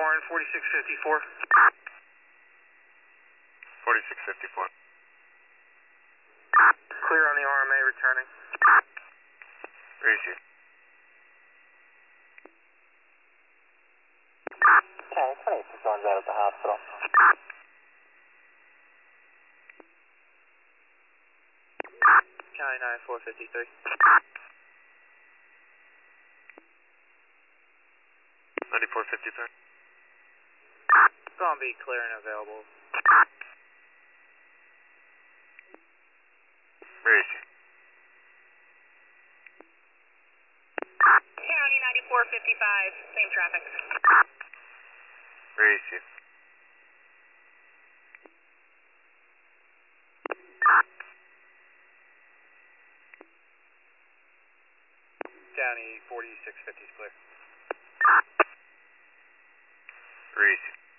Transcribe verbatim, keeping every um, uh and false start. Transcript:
Martin, forty-six fifty-four. forty-six fifty-four. Clear on the R M A returning. Receive. Okay, twenty-six one's out at the hospital. County nine four fifty-three. ninety-four fifty-three. Gonna be clear and available. Receive. County ninety-four fifty-five, same traffic. Receive. County forty-six fifty is clear. Receive.